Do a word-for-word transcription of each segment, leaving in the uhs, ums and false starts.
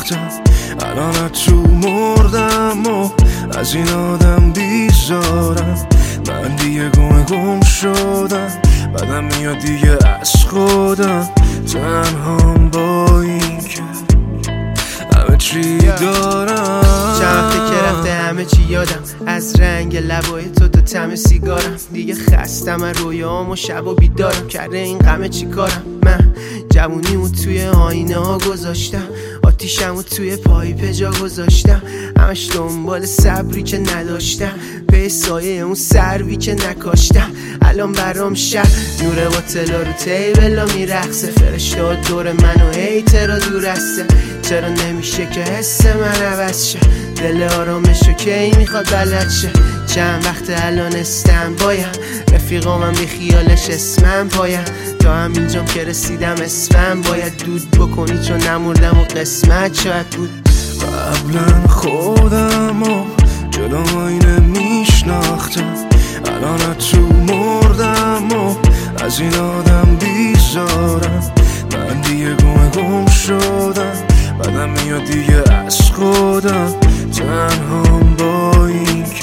میشناختم، الان تو مردم و از این آدم بیزارم. من دیگه گم گم شدم، بعدم میاد دیگه از خودم، تنهام با این که همه چی دارم. چند وقته که رفته همه چی یادم، از رنگ لبای تو تا طعم سیگارم. دیگه خستم از رویام و شب و بیدارم، کرده این غمه چی کارم. من جوونیمو توی آینه ها گذاشتم، آتیشمو توی پایپ جا گذاشتم، همش دنبال صبری که نداشتم، به سایه اون سروی که نکاشتم. الان برام شب نور باطلا رو تیبلا میرقصه، فرشته دور منو هیترا دور هسته. چرا نمیشه که حس من عوض شه، دل آرامشو کی میخواد بلد شه. چند وقت الان استم بایم، رفیقا من بی خیالش اسمم پایم، تا همینجام که رسیدم اسمم باید دود بکنی چون نمردم و قسمت شاید بود. قبلا خودم و جلو اینه میشناختم، الان تو مردم و از این آدم بیزارم. من دیگه گم گم شدم، بعدم میاد دیگه از خودم، تنهام با این که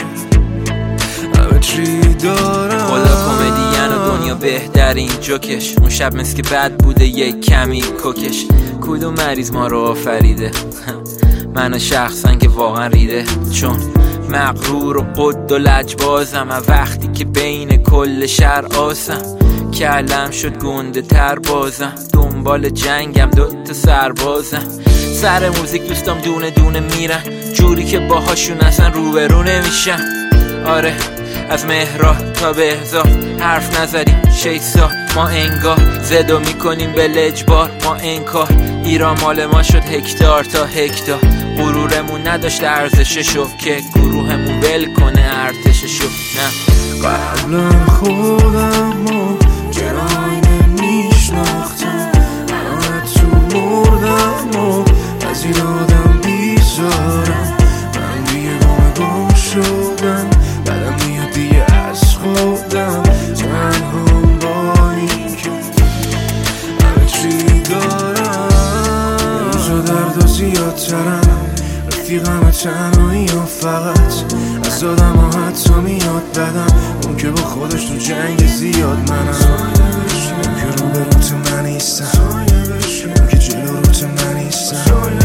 همه چی دارم. خدا کمدین و دنیا بهترین جوکش، اون شب مثل که بد بوده یک کمی کوکش. کدوم مریض ما رو آفریده؟ منو شخصا که واقعا ریده، چون مغرور و قد و لجبازم. وقتی که بین کل شهر آسم، کلم شد گنده تر بازم، دنبال جنگم دوتا سربازم. سر موزیک دوستام دونه دونه میرن، جوری که باهاشون اصلا روبرو نمیشم. آره از مهرا تا بهزاد حرف نزدیم شیسا، ما انگار زدو میکنیم به لجبار. ما انکار ایران مال ما شد هکتار تا هکتار، غرورمون نداشت ارزششو که گروهمون ول کنه ارتششو. نه قبلا خودم و جراینه میشناختم، الان تو مردم و از این آدم بیزارم. من دیگه گم گم شدم، بعدم میاد دیگه از خودم، تنهام با این که همه چی دارم. روزا درد و زیادترم، رفیقم تنهایی و فقط از آدم ها حتی میاد بدم. اون که با خودش تو جنگ زیاد منم، اون که رو به رو تو من نیستم، اون که جلو رو تو من نیستم.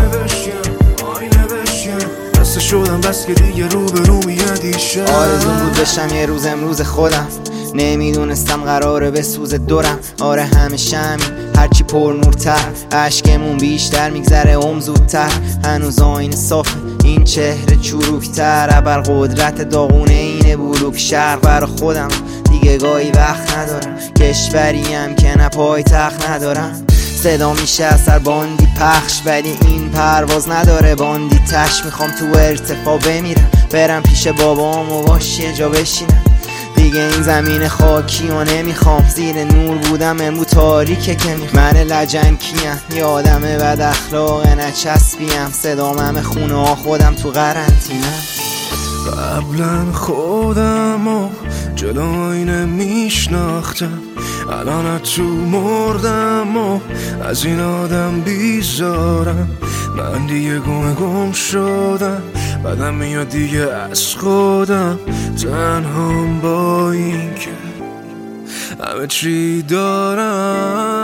بسته شدم بس که دیگه رو به رو میادیشم. آرزون بود بشم یه روز امروز خودم، نمیدونستم قراره به سوز دورم. آره همیشه همین، هرچی پر نورتر، عشقمون بیشتر میگذره ام زودتر. هنوز آینه صافه این چهره چروکتر، ابر قدرت داغونه اینه بلوک شرق. برا خودم دیگه گاهی وقت ندارم، کشوریم که نه پای تخت ندارم. صدا میشه از سر باندی پخش، ولی این پرواز نداره باندی تش. میخوام تو ارتفاع بمیرم، برم پیش بابام و باش یه جا بشینم. دیگه این زمین خاکی و نمیخوام، زیر نور بودم امرو تاریکه که میخوام. من لجن کیم، یه آدم بد اخلاق نچسبیم، صدام همه خونه ها خودم تو قرنطینم. قبلا خودم و جلو اینه میشناختم، الان تو مردم و از این آدم بیزارم. من دیگه گم گم شدم، بعدم میاد دیگه از خودم، تنهام با این که همه چی دارم.